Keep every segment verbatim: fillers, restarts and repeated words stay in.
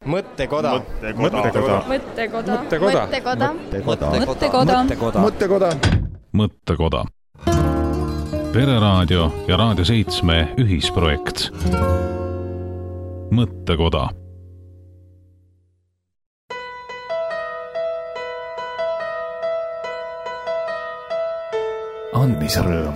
Mõttekoda. Mõttekoda. Mõttekoda. Mõttekoda. Mõttekoda. Mõttekoda. Mõttekoda. Mõttekoda. Pereraadio ja Raadio seitsme ühisprojekt. Mõttekoda. Andmisrõõm.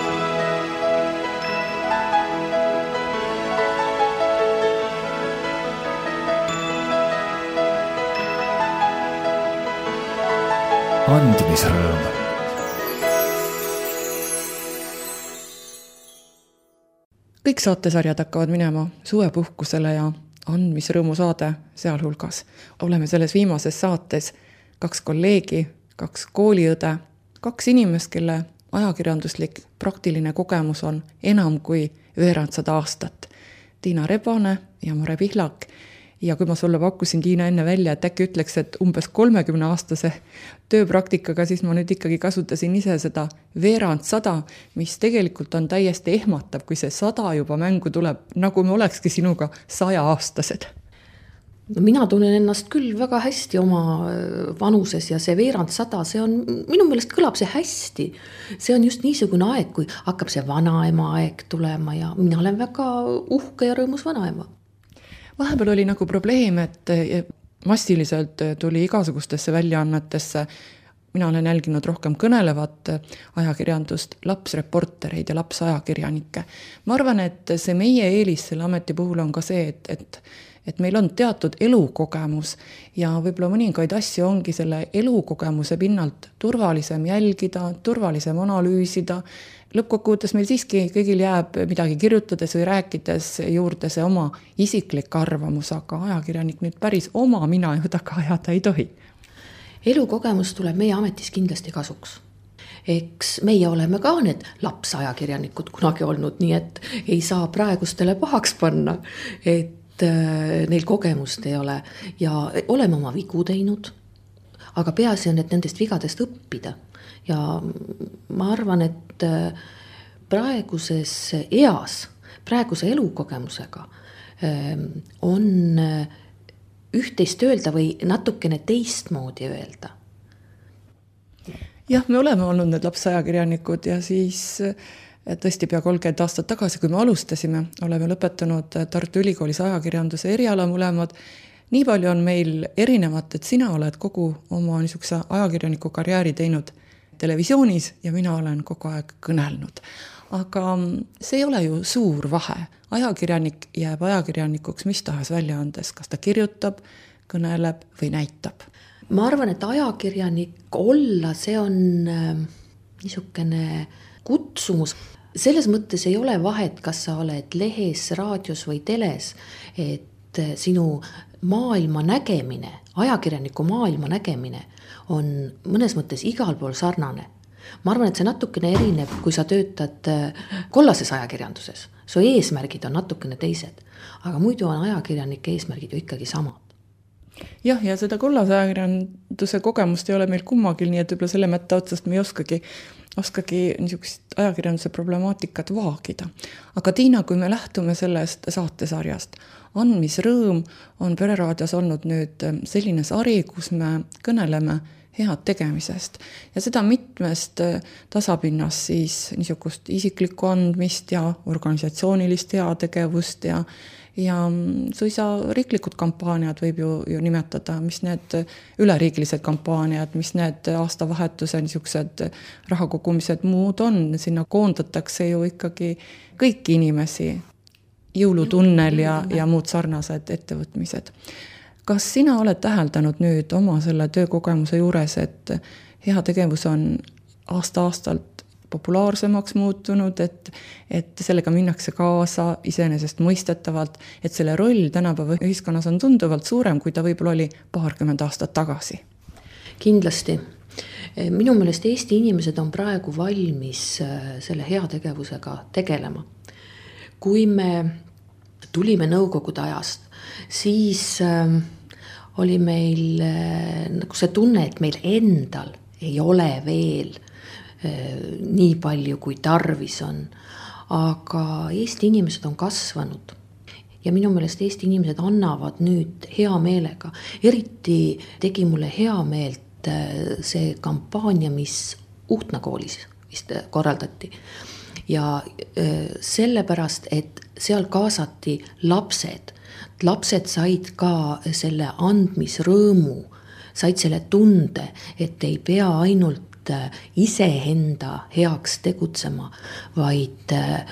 Andmisrõõm. Kõik saatesarjad hakkavad minema suvepuhkusele ja andmisrõõmu saade sealhulgas. Oleme selles viimases saates kaks kolleegi, kaks kooliõde, kaks inimest, kelle ajakirjanduslik praktiline kogemus on enam kui veerandsada aastat. Tiina Rebane ja Mare Pihlak. Ja kui ma sulle pakkusin, Tiina, enne välja, et äkki ütleks, et umbes kolmekümne aastase tööpraktikaga, siis ma nüüd ikkagi kasutasin ise seda veerandsada, mis tegelikult on täiesti ehmatav, kui see sada juba mängu tuleb, nagu me olekski sinuga saja aastased. No, mina tunnen ennast küll väga hästi oma vanuses ja see veerandsada, see on, minu meelest kõlab see hästi. See on just niisugune aeg, kui hakkab see vanaema aeg tulema ja mina olen väga uhke ja rõõmus vanaema. Vahepeal oli nagu probleem, et massiliselt tuli igasugustesse väljaannetesse, mina olen jälginud rohkem kõnelevat ajakirjandust, lapsreportereid ja lapsajakirjanikke. Ma arvan, et see meie eelis selle ameti puhul on ka see, et, et, et meil on teatud elukogemus ja võib-olla mõningaid asju ongi selle elukogemuse pinnalt turvalisem jälgida, turvalisem analüüsida. Lõppkokkuvõttes meil siiski kõigil jääb midagi kirjutades või rääkides juurde see oma isiklik arvamus, aga ajakirjanik nüüd päris oma mina ju taga ajada ei tohi. Elukogemus tuleb meie ametis kindlasti kasuks. Eks meie oleme ka need lapsajakirjanikud kunagi olnud, nii et ei saa praegustele pahaks panna, et neil kogemust ei ole ja oleme oma vigu teinud, aga peaasi on, et nendest vigadest õppida. Ja ma arvan, et praeguses eas, praeguse elukogemusega on üht-teist öelda või natukene teistmoodi öelda. Jah, me oleme olnud need lapsajakirjanikud ja siis tõesti pea kolmkümmend aastat tagasi, kui me alustasime, oleme lõpetanud Tartu Ülikoolis ajakirjanduse eriala mõlemad. Nii palju on meil erinevat, et sina oled kogu oma niisuguse ajakirjaniku karjääri teinud televisioonis ja mina olen kogu aeg kõnelnud. Aga see ei ole ju suur vahe. Ajakirjanik jääb ajakirjanikuks mis tahes väljaandes, kas ta kirjutab, kõneleb või näitab. Ma arvan, et ajakirjanik olla, see on niisugune kutsumus. Selles mõttes ei ole vahet, kas sa oled lehes, raadios või teles, et sinu maailma nägemine, ajakirjaniku maailma nägemine on mõnes mõttes igal pool sarnane. Ma arvan, et see natukene erineb, kui sa töötad kollases ajakirjanduses. Su eesmärgid on natukene teised, aga muidu on ajakirjanike eesmärgid ju ikkagi samad. Jah, ja seda kollase ajakirjanduse kogemust ei ole meil kummagil, nii et võib-olla selle mõtte otsast me ei oskagi, oskagi niisugust ajakirjanduse problemaatikat vaagida. Aga Tiina, kui me lähtume sellest saatesarjast, Andmisrõõm on Pereraadios olnud nüüd selline sari, kus me kõneleme head tegemisest. Ja seda mitmest tasapinnast siis niisugust isiklikku andmist ja organisatsioonilist heategevust ja, ja suisa riiklikud kampaaniad võib ju, ju nimetada, mis need üleriigilised kampaaniad, mis need aastavahetuse niisugused rahakogumised muud on. Sinna koondatakse ju ikkagi kõiki inimesi, jõulutunnel ja, ja muud sarnased ettevõtmised. Kas sina oled täheldanud nüüd oma selle töökogemuse juures, et hea tegevus on aasta-aastalt populaarsemaks muutunud, et, et sellega minnakse kaasa iseenesest mõistetavalt, et selle roll tänapäeva ühiskonnas on tunduvalt suurem, kui ta võib-olla oli paarkümmend aastat tagasi? Kindlasti. Minu meelest Eesti inimesed on praegu valmis selle hea tegevusega tegelema. Kui me tulime nõukogude ajast, siis äh, oli meil äh, nagu see tunne, et meil endal ei ole veel äh, nii palju, kui tarvis on. Aga Eesti inimesed on kasvanud ja minu meelest Eesti inimesed annavad nüüd hea meelega. Eriti tegi mulle hea meelt see kampaania, mis Uhtna koolis vist korraldati. Ja sellepärast, et seal kaasati lapsed. Lapsed said ka selle andmisrõõmu, said selle tunde, et ei pea ainult iseenda heaks tegutsema, vaid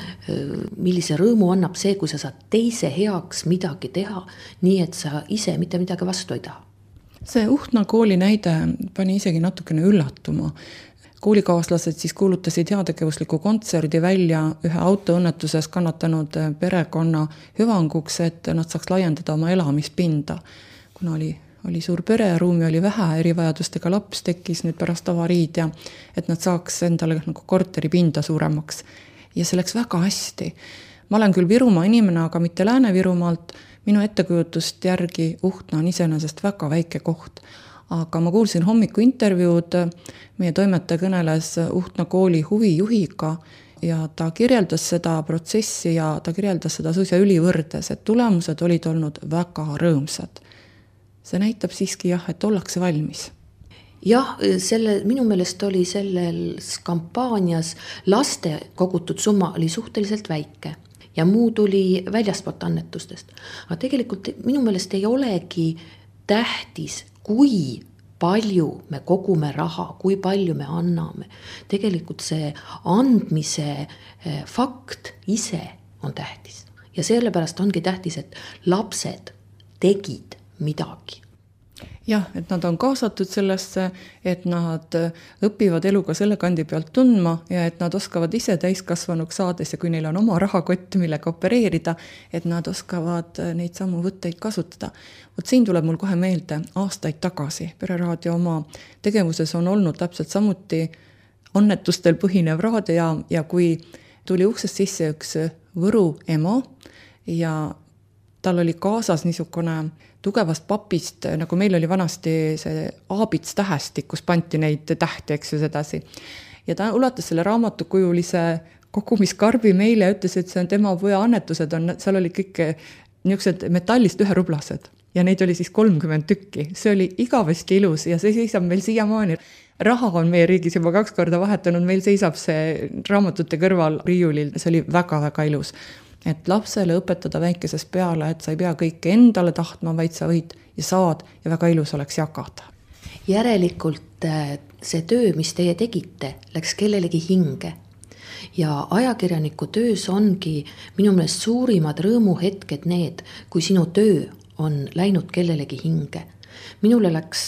millise rõõmu annab see, kui sa saad teise heaks midagi teha, nii et sa ise mitte midagi vastu ei taha. See Uhtna kooli näide pani isegi natukene üllatuma. Koolikaaslased siis kuulutasid heategevusliku kontserdi välja ühe autoõnnetuses kannatanud perekonna hüvanguks, et nad saaks laiendada oma elamispinda. Kuna oli, oli suur pere, ruumi oli vähe, erivajadustega laps tekkis nüüd pärast avariid ja et nad saaks endale nagu korteripinda suuremaks. Ja see läks väga hästi. Ma olen küll Virumaa inimene, aga mitte Lääne-Virumaalt. Minu ettekujutust järgi Uhtna on iseenesest väga väike koht. Aga ma kuulsin hommiku intervjuud, meie toimetaja kõneles Uhtna kooli huvijuhiga ja ta kirjeldas seda protsessi ja ta kirjeldas seda suisa ülivõrdes, et tulemused olid olnud väga rõõmsad. See näitab siiski jah, et ollakse valmis. Jah, selle, minu meelest oli selles kampaanias laste kogutud summa oli suhteliselt väike ja muu tuli väljaspoolt annetustest. Aga tegelikult minu meelest ei olegi tähtis, kui palju me kogume raha, kui palju me anname. Tegelikult see andmise fakt ise on tähtis. Ja sellepärast ongi tähtis, et lapsed tegid midagi. Jah, et nad on kaasatud sellesse, et nad õpivad eluga selle kandi pealt tundma ja et nad oskavad ise täiskasvanuks saades ja kui neil on oma rahakott, millega opereerida, et nad oskavad neid samu võtteid kasutada. Vot siin tuleb mul kohe meelde aastaid tagasi. Pereraadio oma tegevuses on olnud täpselt samuti annetustel põhinev raadio ja, ja kui tuli uksest sisse üks Võru ema ja tal oli kaasas niisugune tugevast papist, nagu meil oli vanasti see aabits tähestik, kus panti neid tähti, eks ju sedasi. Ja ta ulatas selle raamatukujulise kogumiskarbi meile ja ütles, et see on tema poja annetused, on, seal oli kõik niisugused metallist üherublased ja neid oli siis kolmkümmend tükki. See oli igavesti ilus ja see seisab meil siiamaani. Raha on meie riigis juba kaks korda vahetanud, meil seisab see raamatute kõrval riiulil, see oli väga-väga ilus. Et lapsele õpetada väikesest peale, et sa ei pea kõike endale tahtma, vaid sa võid ja saad ja väga ilus oleks jagada. Järelikult see töö, mis teie tegite, läks kellelegi hinge. Ja ajakirjaniku töös ongi minu meelest suurimad rõõmuhetked need, kui sinu töö on läinud kellelegi hinge. Minule läks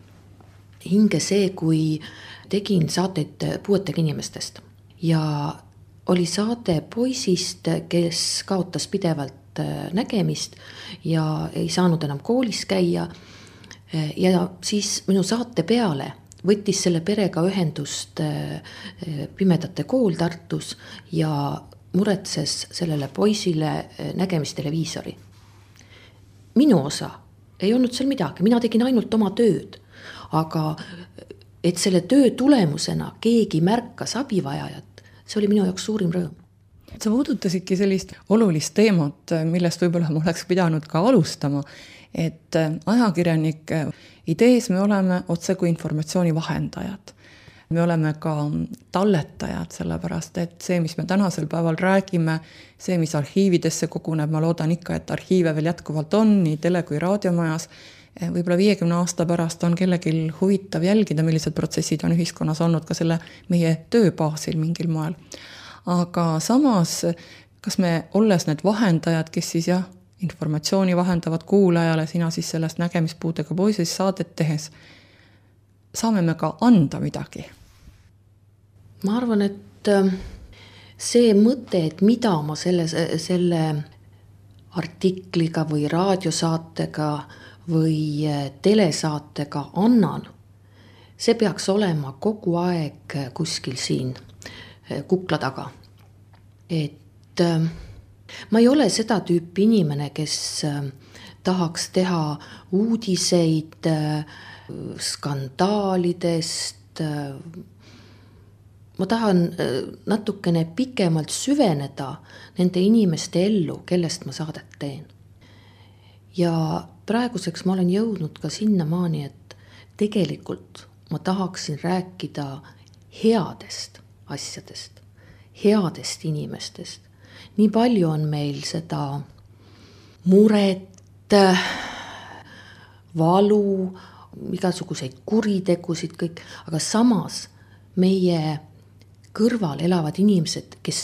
hinge see, kui tegin saateid puuetega inimestest ja oli saade poisist, kes kaotas pidevalt nägemist ja ei saanud enam koolis käia. Ja siis minu saate peale võttis selle perega ühendust Pimedate kool Tartus ja muretses sellele poisile nägemisteleviisori. Minu osa ei olnud seal midagi, mina tegin ainult oma tööd, aga et selle töö tulemusena keegi märkas abivajajat, see oli minu jaoks suurim rõõm. Sa puudutasidki sellist olulist teemat, millest võib-olla ma oleks pidanud ka alustama, et ajakirjanik idees me oleme otse kui informatsiooni vahendajad. Me oleme ka talletajad, sellepärast, et see, mis me tänasel päeval räägime, see, mis arhiividesse koguneb, ma loodan ikka, et arhiive veel jätkuvalt on, nii tele- kui raadiomajas, võib-olla viiekümne aasta pärast on kellelgi huvitav jälgida, millised protsessid on ühiskonnas olnud ka selle meie tööbaasil mingil moel. Aga samas, kas me olles need vahendajad, kes siis jah, informatsiooni vahendavad kuulajale, sina siis sellest nägemispuudega poisist saadet tehes, saame me ka anda midagi? Ma arvan, et see mõte, et mida ma selle, selle artikliga või raadiosaatega või telesaatega annan, see peaks olema kogu aeg kuskil siin kukla taga. Et ma ei ole seda tüüpi inimene, kes tahaks teha uudiseid skandaalidest. Ma tahan natukene pikemalt süveneda nende inimeste ellu, kellest ma saadet teen. ja praeguseks ma olen jõudnud ka sinnamaani, et tegelikult ma tahaksin rääkida headest asjadest, headest inimestest. Nii palju on meil seda muret, valu, igasuguseid kuritegusid kõik, aga samas meie kõrval elavad inimesed, kes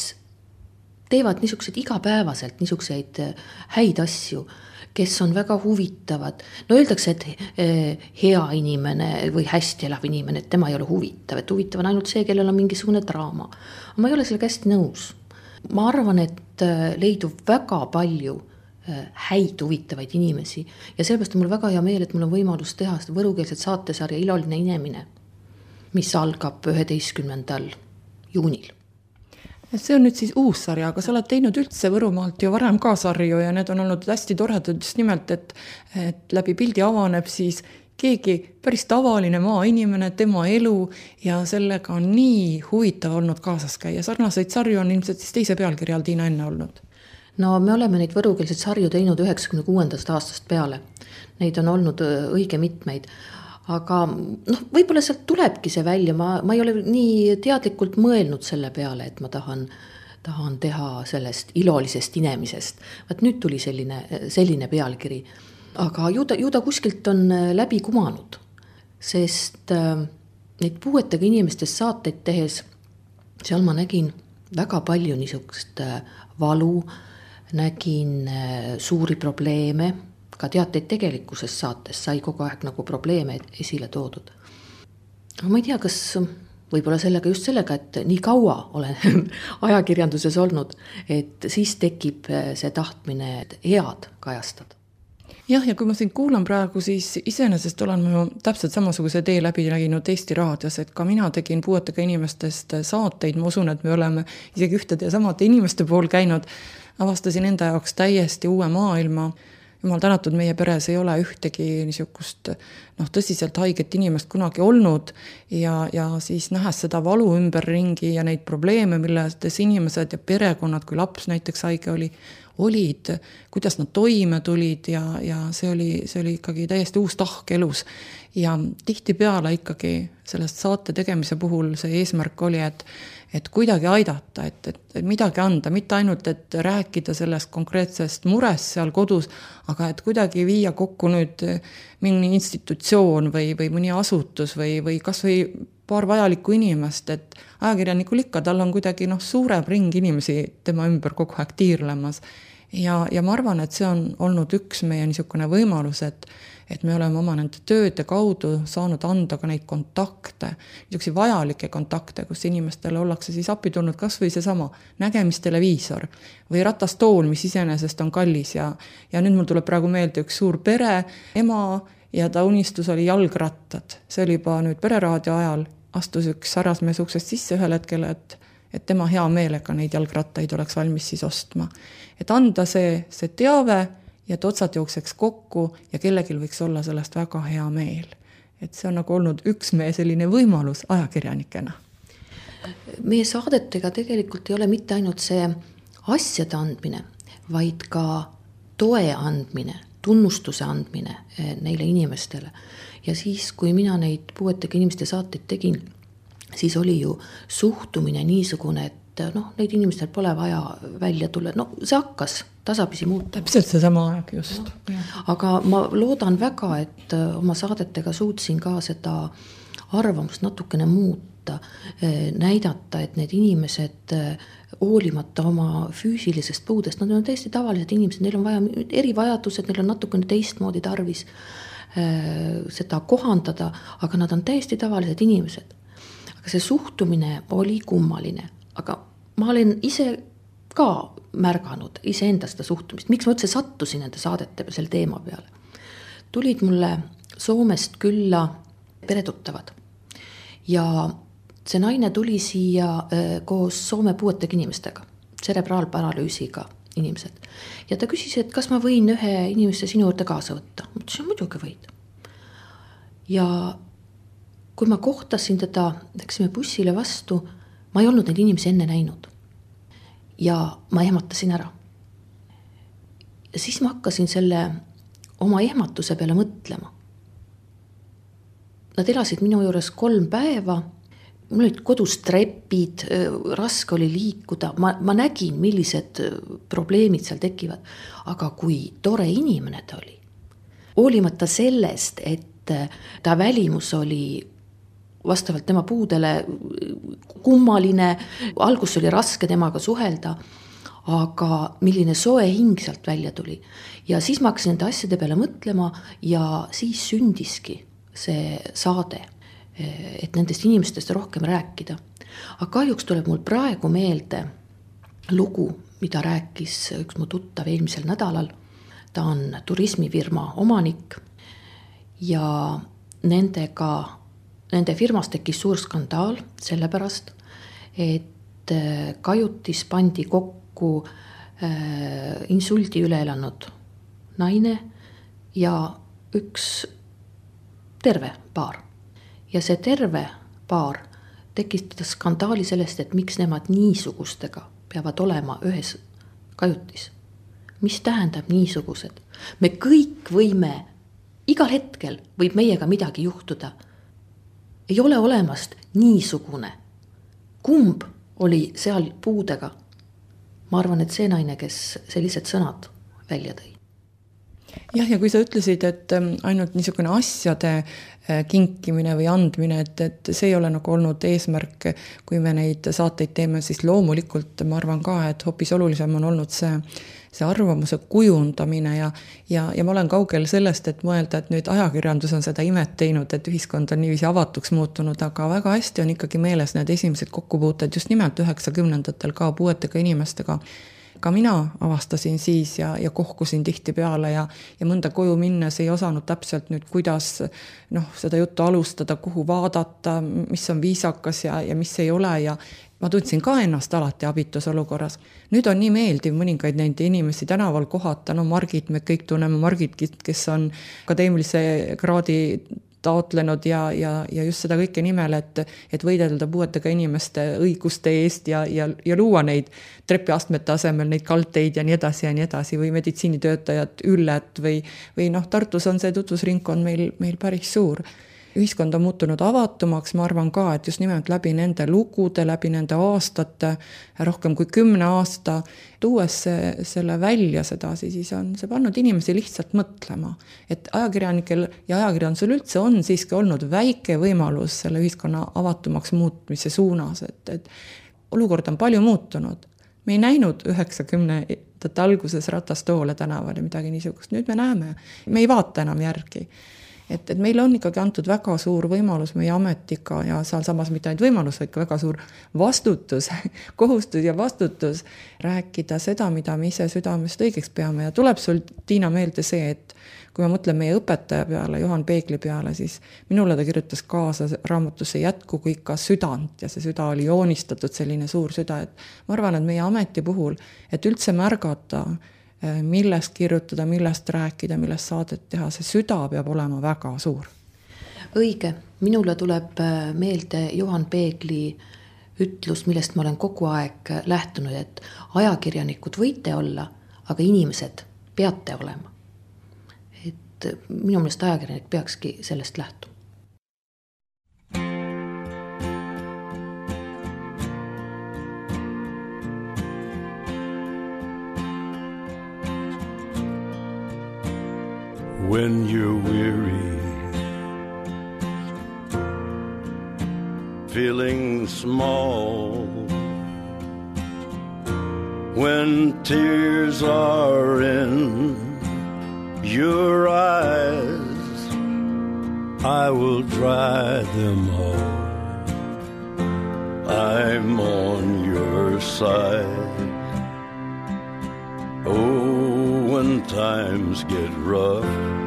teevad niisugused igapäevaselt niisuguseid häid asju, kes on väga huvitavad. No öeldakse, et hea inimene või hästi elav inimene, et tema ei ole huvitav, et huvitav on ainult see, kellel on mingisugune draama. Ma ei ole sellega hästi nõus. Ma arvan, et leidub väga palju häid huvitavaid inimesi ja sellepärast on mul väga hea meel, et mul on võimalus teha seda võrukeelset saatesarja Iloline inemine, mis algab üheteistkümnendal juunil. See on nüüd siis uus sarja, aga sa oled teinud üldse Võrumaalt ju varem ka sarju ja need on olnud hästi toredad just nimelt, et, et läbi pildi avaneb siis keegi päris tavaline maainimene, tema elu ja sellega on nii huvitav olnud kaasas käia. Sarnaseid sarju on ilmselt siis teise pealkirjal Tiina enne olnud. No me oleme neid võrukeelseid sarju teinud üheksakümne kuuendast aastast peale. Neid on olnud õige mitmeid. Aga noh, võib-olla sealt tulebki see välja. Ma, ma ei ole nii teadlikult mõelnud selle peale, et ma tahan, tahan teha sellest ilolisest inemisest. Vaat nüüd tuli selline, selline pealkiri. Aga ju ta, ju ta kuskilt on läbi kumanud, sest neid puuetega inimestest saateid tehes, seal ma nägin väga palju niisugust valu, nägin suuri probleeme, ka teateid tegelikkuses saates sai kogu aeg nagu probleeme esile toodud. Aga ma ei tea, kas võib-olla sellega, just sellega, et nii kaua olen ajakirjanduses olnud, et siis tekib see tahtmine head kajastada. Jah, ja kui ma siin kuulan praegu, siis iseenesest olen ma täpselt samasuguse tee läbi näginud Eesti raadios, et ka mina tegin puuetega inimestest saateid, ma usun, et me oleme isegi ühtede ja samade inimeste pool käinud, avastasin enda jaoks täiesti uue maailma. Jumal tänatud, meie peres ei ole ühtegi niisugust noh, tõsiselt haiget inimest kunagi olnud ja, ja siis nähes seda valu ümberringi ja neid probleeme, milles inimesed ja perekonnad, kui laps näiteks haige oli, olid, kuidas nad toime tulid ja, ja see oli, see oli ikkagi täiesti uus tahk elus. Ja tihti peale ikkagi sellest saate tegemise puhul see eesmärk oli, et, et kuidagi aidata, et, et, et midagi anda, mitte ainult, et rääkida sellest konkreetsest murest seal kodus, aga et kuidagi viia kokku nüüd mingi institutsioon või, või mõni asutus või, või kas või paar vajalikku inimest, et ajakirjanikul ikka, tal on kuidagi noh, suurem ring inimesi tema ümber kogu aeg tiirlemas. Ja, ja ma arvan, et see on olnud üks meie niisugune võimalus, et, et me oleme oma nende tööde kaudu saanud anda ka neid kontakte, niisuguseid vajalikke kontakte, kus inimestele ollakse siis appi tulnud kas või seesama nägemisteleviisor või ratastool, mis iseenesest on kallis ja, ja nüüd mul tuleb praegu meelde üks suur pere, ema ja ta unistus oli jalgrattad. See oli juba nüüd pereraadio ajal, astus üks sarasmees uksest sisse ühel hetkel, et et tema hea meelega neid jalgrattaid oleks valmis siis ostma. Et anda see, see teave ja et otsad jookseks kokku ja kellegil võiks olla sellest väga hea meel. Et see on nagu olnud üks meie selline võimalus ajakirjanikena. Meie saadetega tegelikult ei ole mitte ainult see asjade andmine, vaid ka toe andmine, tunnustuse andmine neile inimestele. Ja siis, kui mina neid puuetega inimeste saateid tegin, siis oli ju suhtumine niisugune, et noh, neid inimestel pole vaja välja tulla. No see hakkas tasapisi muuta. Täpselt see sama aeg just. No, aga ma loodan väga, et oma saadetega suutsin ka seda arvamust natukene muuta, näidata, et need inimesed hoolimata oma füüsilisest puudest, nad on täiesti tavalised inimesed, neil on vaja erivajadused, neil on natukene teistmoodi tarvis seda kohandada, aga nad on täiesti tavalised inimesed. Aga see suhtumine oli kummaline, aga ma olen ise ka märganud iseenda seda suhtumist. Miks ma üldse sattusin nende saadete selle teema peale? Tulid mulle Soomest külla peretuttavad ja see naine tuli siia koos Soome puuetega inimestega, cerebraalparalüüsiga inimesed. Ja ta küsis, et kas ma võin ühe inimeste sinu juurde kaasa võtta. Ma ütlesin, muidugi võid. Ja kui ma kohtasin teda, läksime bussile vastu, ma ei olnud neid inimesi enne näinud. Ja ma ehmatasin ära. Ja siis ma hakkasin selle oma ehmatuse peale mõtlema. Nad elasid minu juures kolm päeva, mul olid kodus trepid, raske oli liikuda, ma, ma nägin, millised probleemid seal tekivad, aga kui tore inimene ta oli. Hoolimata sellest, et ta välimus oli vastavalt tema puudele kummaline, algus oli raske temaga suhelda, aga milline soe hing sealt välja tuli. Ja siis ma hakkasin nende asjade peale mõtlema ja siis sündiski see saade, et nendest inimestest rohkem rääkida. Aga kahjuks tuleb mul praegu meelde lugu, mida rääkis üks mu tuttav eelmisel nädalal. Ta on turismifirma omanik ja nendega, nende firmas tekkis suur skandaal sellepärast, et kajutis pandi kokku insuldi üle elanud naine ja üks terve paar. Ja see terve paar tekitas skandaali sellest, et miks nemad niisugustega peavad olema ühes kajutis. Mis tähendab niisugused? Me kõik võime, igal hetkel võib meiega midagi juhtuda. Ei ole olemast niisugune. Kumb oli seal puudega? Ma arvan, et see naine, kes sellised sõnad välja tõi. Jah, ja kui sa ütlesid, et ainult niisugune asjade kinkimine või andmine, et, et see ei ole nagu olnud eesmärk, kui me neid saateid teeme, siis loomulikult ma arvan ka, et hoopis olulisem on olnud see, see arvamuse kujundamine ja, ja, ja ma olen kaugel sellest, et mõelda, et nüüd ajakirjandus on seda imet teinud, et ühiskond on niiviisi avatuks muutunud, aga väga hästi on ikkagi meeles need esimesed kokkupuuted just nimelt üheksakümnendatel ka puuetega inimestega. Ka mina avastasin siis ja, ja kohkusin tihti peale ja, ja mõnda koju minnes ei osanud täpselt nüüd, kuidas noh, seda juttu alustada, kuhu vaadata, mis on viisakas ja, ja mis ei ole ja ma tundsin ka ennast alati abitus olukorras. Nüüd on nii meeldiv mõningaid neid inimesi tänaval kohata, no Margit, me kõik tunneme Margit, kes on akadeemilise kraadi taotlenud ja, ja, ja just seda kõike nimel, et, et võidelda puuetega inimeste õiguste eest ja, ja, ja luua neid trepiastmete asemel, neid kalteid ja nii edasi ja nii edasi või meditsiinitöötajad üllet või, või noh, Tartus on see tutvusringkond meil, meil päris suur. Ühiskond on muutunud avatumaks, ma arvan ka, et just nimelt läbi nende lugude, läbi nende aastate, rohkem kui kümne aasta, tuues see, selle välja sedasi, siis on see pannud inimesi lihtsalt mõtlema. Et ajakirjanikel ja ajakirjandusel üldse on siiski olnud väike võimalus selle ühiskonna avatumaks muutmise suunas, et, et olukord on palju muutunud. Me ei näinud üheksakümnendate alguses ratastoole tänaval ja midagi niisugust, nüüd me näeme, me ei vaata enam järgi. Et, et meil on ikkagi antud väga suur võimalus meie ametiga ja seal samas mitte ainult võimalus, vaid ka väga suur vastutus, kohustus ja vastutus rääkida seda, mida me ise südamest õigeks peame. Ja tuleb sul, Tiina, meelde see, et kui ma mõtlen meie õpetaja peale, Juhan Peegli peale, siis minule ta kirjutas kaasa raamatusse jätkugu ikka südant ja see süda oli joonistatud selline suur süda. Et ma arvan, et meie ameti puhul, et üldse märgata, millest kirjutada, millest rääkida, millest saadet teha, see süda peab olema väga suur. Õige, minule tuleb meelde Juhan Peegli ütlus, millest ma olen kogu aeg lähtunud, et ajakirjanikud võite olla, aga inimesed peate olema. Et minu meelest ajakirjanik peakski sellest lähtuma. When you're weary, feeling small, when tears are in your eyes, I will dry them all. I'm on your side. Oh, when times get rough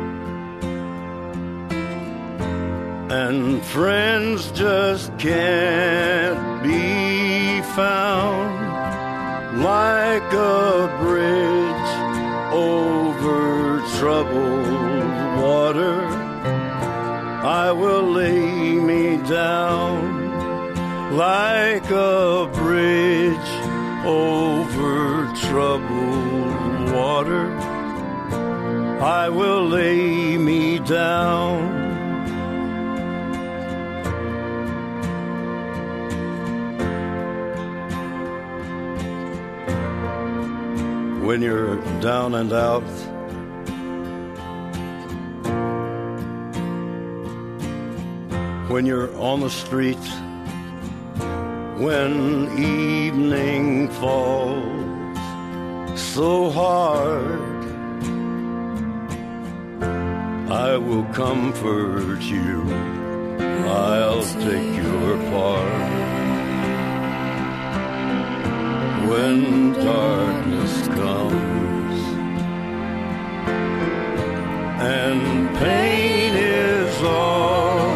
and friends just can't be found, like a bridge over troubled water, I will lay me down like a bridge over troubled water. I will lay me down. When you're down and out, when you're on the street, when evening falls so hard, I will comfort you, I'll take your part. When darkness comes and pain is all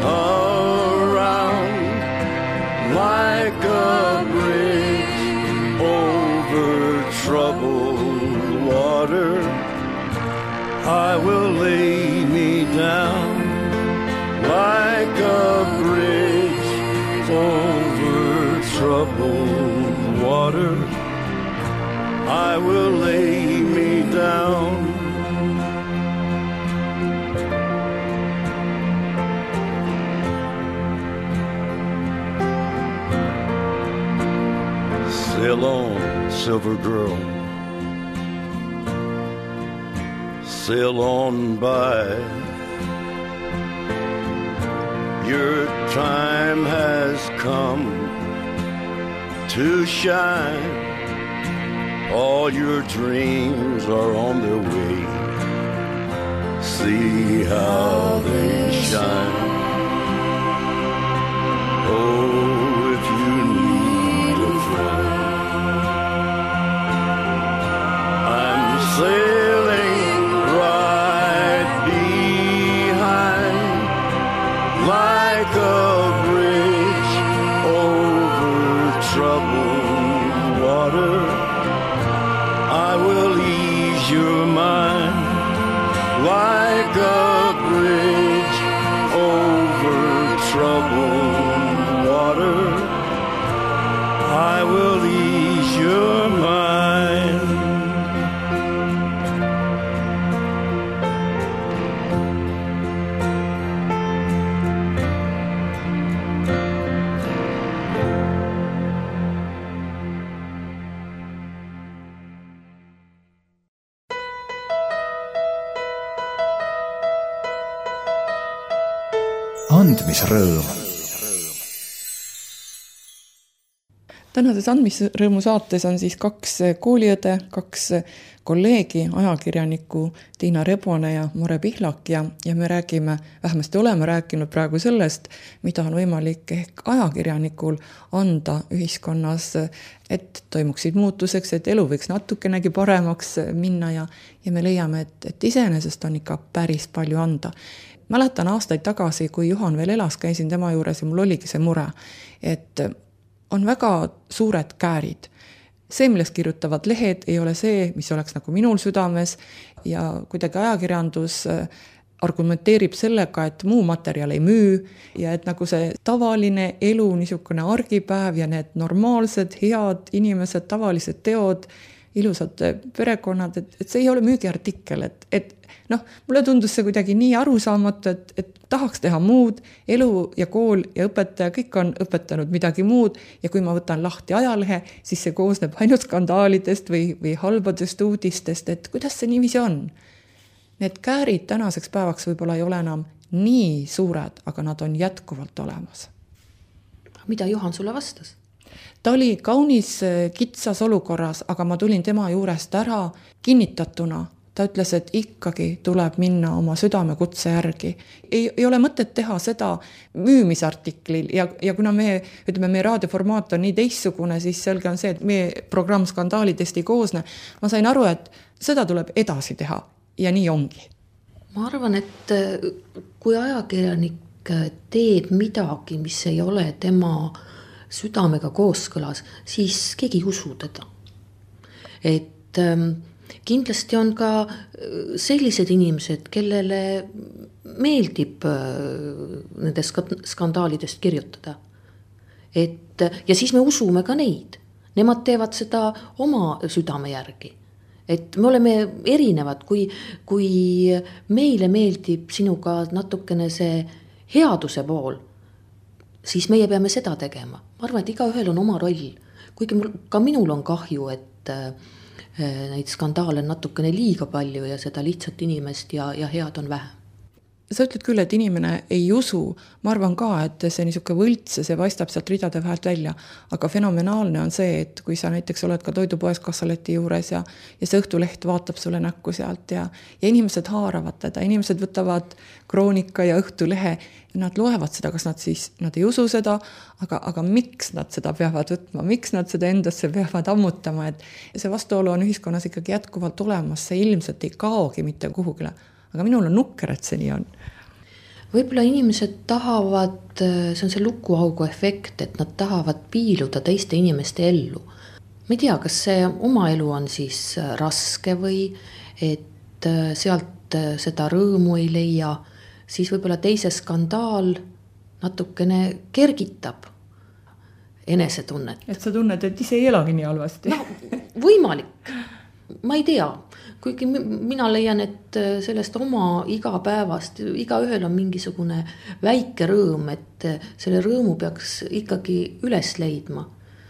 around, like a bridge over troubled water, I will lay me down like a bridge over troubled water. I will lay me down. Sail on, silver girl, sail on by. Your time has come to shine. All your dreams are on their way. See how they shine. Oh, if you need a friend, I'm sailing right behind, like a bridge over troubled water. I will ease your mind like a bridge over troubled water. I will ease your mind. Andmisrõõm. Tänases Andmisrõõmu saates on siis kaks kooliõde, kaks kolleegi, ajakirjaniku Tiina Rebone ja Mare Pihlak ja, ja me räägime, vähemasti oleme rääkinud praegu sellest, mida on võimalik ehk ajakirjanikul anda ühiskonnas, et toimuksid muutuseks, et elu võiks natukenegi paremaks minna ja, ja me leiame, et, et iseenesest on ikka päris palju anda. Mäletan aastaid tagasi, kui Juhan veel elas, käisin tema juures ja mul oligi see mure, et on väga suured käärid. See, millest kirjutavad lehed, ei ole see, mis oleks nagu minul südames ja kuidagi ajakirjandus argumenteerib sellega, et muu materjal ei müü ja et nagu see tavaline elu, niisugune argipäev ja need normaalsed, head inimesed, tavalised teod, ilusad perekonnad, et, et see ei ole müügiartikkel, et, et noh, mulle tundus see kuidagi nii arusaamatu, et, et tahaks teha muud, elu ja kool ja õpetaja, kõik on õpetanud midagi muud ja kui ma võtan lahti ajalehe, siis see koosneb ainult skandaalidest või, või halbadest uudistest, et kuidas see niiviisi on. Need käärid tänaseks päevaks võib-olla ei ole enam nii suured, aga nad on jätkuvalt olemas. Mida Juhan sulle vastas? Ta oli kaunis kitsas olukorras, aga ma tulin tema juurest ära kinnitatuna. Ta ütles, et ikkagi tuleb minna oma südamekutse järgi. Ei, ei ole mõtet teha seda müümisartiklil ja, ja kuna me, ütleme, meie raadioformaat on nii teistsugune, siis selge on see, et meie programm skandaalidest ei koosne. Ma sain aru, et seda tuleb edasi teha ja nii ongi. Ma arvan, et kui ajakirjanik teeb midagi, mis ei ole tema südamega kooskõlas, siis keegi ei usu teda. Et kindlasti on ka sellised inimesed, kellele meeldib nende skandaalidest kirjutada. Et, ja siis me usume ka neid. Nemad teevad seda oma südame järgi. et me oleme erinevad, kui, kui meile meeldib sinuga natukene see headuse pool, siis meie peame seda tegema. Ma arvan, et igaühel on oma roll. Kuigi mul, ka minul on kahju, et äh, neid skandaale on natukene liiga palju ja seda lihtsat inimest ja, ja head on vähe. Sa ütled küll, et inimene ei usu, ma arvan ka, et see niisugune võlts ja see paistab sealt ridade vahelt välja, aga fenomenaalne on see, et kui sa näiteks oled ka toidupoes kassaleti juures ja, ja see Õhtuleht vaatab sulle näkku sealt ja, ja inimesed haaravad teda, inimesed võtavad Kroonika ja Õhtulehe ja nad loevad seda, kas nad siis, nad ei usu seda, aga, aga miks nad seda peavad võtma, miks nad seda endasse peavad ammutama, et see vastuolu on ühiskonnas ikkagi jätkuvalt olemas, see ilmselt ei kaogi mitte kuhugile. Aga minul on nukker, et see nii on. Võib-olla inimesed tahavad, see on see lukuaugu efekt, et nad tahavad piiluda teiste inimeste ellu. Ma ei tea, kas see oma elu on siis raske või et sealt seda rõõmu ei leia, siis võib-olla teise skandaal natukene kergitab enesetunnet. Et sa tunned, et ise ei elagi nii halvasti. No, võimalik. Ma ei tea. Kuigi mina leian, et sellest oma igapäevast, igaühel on mingisugune väike rõõm, et selle rõõmu peaks ikkagi üles leidma.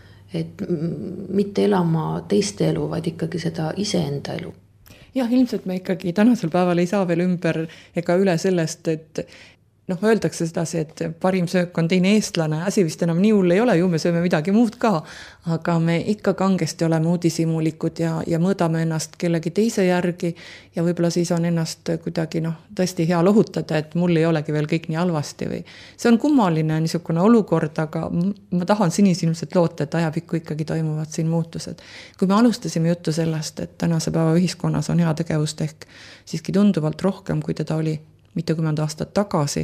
Et mitte elama teiste elu, vaid ikkagi seda iseenda elu. Jah, ilmselt me ikkagi tänasel päeval ei saa veel ümber ega üle sellest, et noh, öeldakse sedasi, et parim söök on teine eestlane, asi vist enam nii hull ei ole, ju me sööme midagi muud ka, aga me ikka kangesti oleme uudishimulikud ja, ja mõõdame ennast kellegi teise järgi ja võib-olla siis on ennast kuidagi noh, tõesti hea lohutada, et mul ei olegi veel kõik nii halvasti või see on kummaline niisugune olukord, aga ma tahan sinisilmselt loota, et ajapikku ikkagi toimuvad siin muutused. Kui me alustasime juttu sellest, et tänase päeva ühiskonnas on heategevust ehk siiski tunduvalt rohkem, kui teda oli mitukümmend aastat tagasi.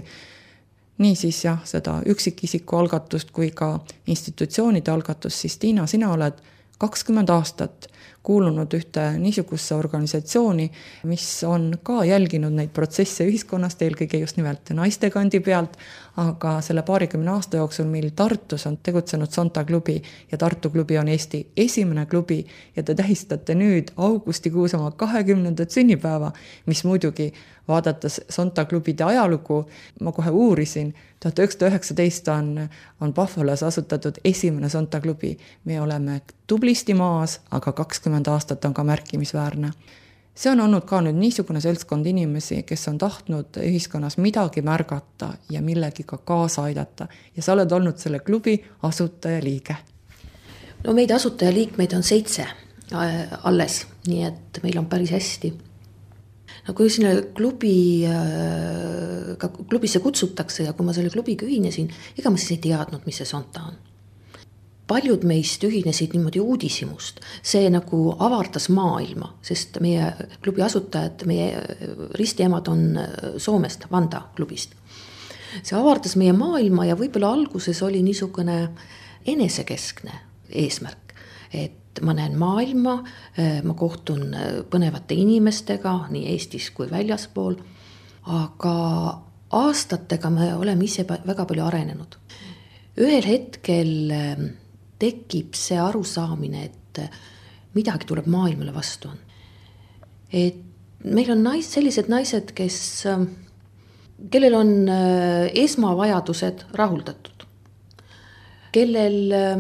Nii siis jah, seda üksikisiku algatust kui ka institutsioonide algatust, siis Tiina, sina oled kakskümmend aastat kuulunud ühte niisugusse organisatsiooni, mis on ka jälginud neid protsesse ühiskonnast, eelkõige just nimelt naiste kandi pealt, aga selle paarikümne aasta jooksul meil Tartus on tegutsenud Sonta klubi ja Tartu klubi on Eesti esimene klubi ja te tähistate nüüd augustikuus oma kahekümnendat sünnipäeva, mis muidugi vaadates Sonta klubide ajalugu, ma kohe uurisin, tuhat üheksasada üheksateist on, on Buffalo's asutatud esimene Sonta klubi. Me oleme tublisti maas, aga kakskümmend aastat on ka märkimisväärne. See on olnud ka nüüd niisugune seltskond inimesi, kes on tahtnud ühiskonnas midagi märgata ja millegi ka kaasa aidata. Ja sa oled olnud selle klubi asutaja liige. No meid asutaja liikmeid on seitse alles, nii et meil on päris hästi. No kui sinna klubi, klubisse kutsutakse ja kui ma selle klubiga ühinesin, ega ma siis ei teadnud, mis see Sonta on. Paljud meist ühinesid niimoodi uudishimust. See nagu avardas maailma, sest meie klubi asutajad, meie ristiemad on Soomest, Vanda klubist. See avardas meie maailma ja võib-olla alguses oli niisugune enesekeskne eesmärk, et ma näen maailma, ma kohtun põnevate inimestega nii Eestis kui väljaspool, aga aastatega me oleme ise väga palju arenenud. Ühel hetkel tekib see arusaamine, et midagi tuleb maailmale vastu. Et meil on nais, sellised naised, kes, kellel on esmavajadused rahuldatud, kellel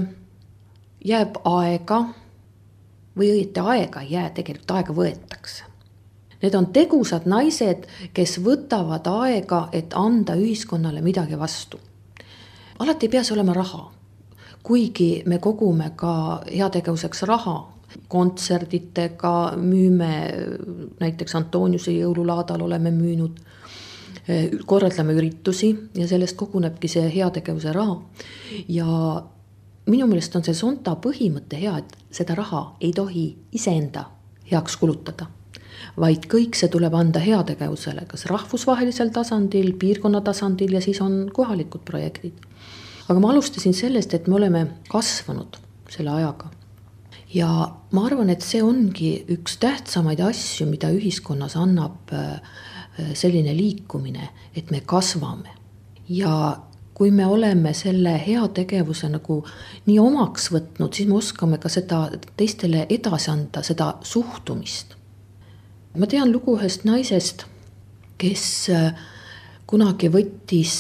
jääb aega, või õieti aega ei jää, tegelikult aega võetakse. Need on tegusad naised, kes võtavad aega, et anda ühiskonnale midagi vastu. Alati ei pea see olema raha, kuigi me kogume ka heategevuseks raha. Kontserditega müüme, näiteks Antoniuse jõululaadal oleme müünud, korraldame üritusi ja sellest kogunebki see heategevuse raha. Ja minu meelest on see Sonta põhimõte hea, et seda raha ei tohi iseenda heaks kulutada, vaid kõik see tuleb anda heategevusele, kas rahvusvahelisel tasandil, piirkonna tasandil ja siis on kohalikud projektid. Aga ma alustasin sellest, et me oleme kasvanud selle ajaga. Ja ma arvan, et see ongi üks tähtsamaid asju, mida ühiskonnas annab selline liikumine, et me kasvame. Ja kui me oleme selle heategevuse nagu nii omaks võtnud, siis me oskame ka seda teistele edasi anda, seda suhtumist. Ma tean lugu ühest naisest, kes kunagi võttis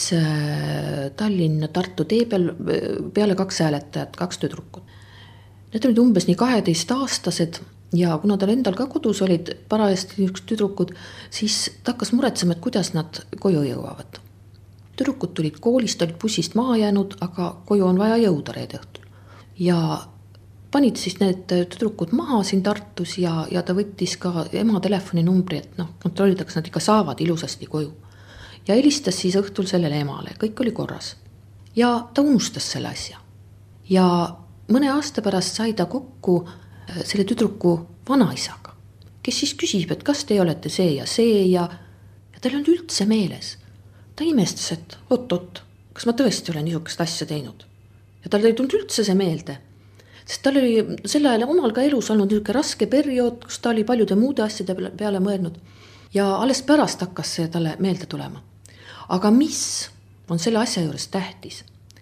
Tallinna Tartu tee peal, peale kaks hääletajat, kaks tüdrukut. Need olid umbes nii kaheteist aastased ja kuna tal endal ka kodus olid parajasti üks tüdrukud, siis ta hakkas muretsema, et kuidas nad koju jõuavad. Tüdrukud tulid koolist, olid bussist maha jäänud, aga koju on vaja jõuda reede õhtul. Ja panid siis need tüdrukud maha siin Tartus ja, ja ta võttis ka ema telefoninumbri, et noh, kontrollida, kas nad ikka saavad ilusasti koju. Ja helistas siis õhtul sellele emale, kõik oli korras. Ja ta unustas selle asja. Ja mõne aasta pärast sai ta kokku selle tüdruku vanaisaga, kes siis küsib, et kas te olete see ja see ja, ja tal on üldse meeles. Ta imestas, et oot-oot, kas ma tõesti olen niisugust asja teinud. Ja tal ei tulnud üldse see meelde. Sest tal oli sel ajal omal ka elus olnud niisugune raske periood, kus ta oli paljude muude asjade peale mõelnud. Ja alles pärast hakkas see talle meelde tulema. Aga mis on selle asja juures tähtis?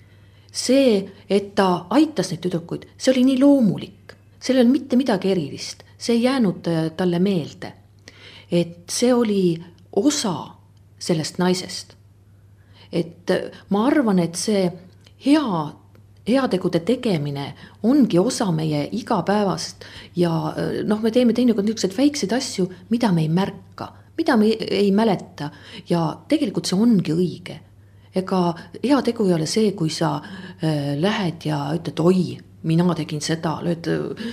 See, et ta aitas neid tüdrukuid, see oli nii loomulik. See oli mitte midagi erilist. See ei jäänud talle meelde. Et see oli osa sellest naisest. Et ma arvan, et see hea, heategude tegemine ongi osa meie igapäevast ja noh, me teeme teinekord niisuguseid väikseid asju, mida me ei märka, mida me ei mäleta ja tegelikult see ongi õige. Ega heategu ei ole see, kui sa lähed ja ütled, oi, mina tegin seda, lööd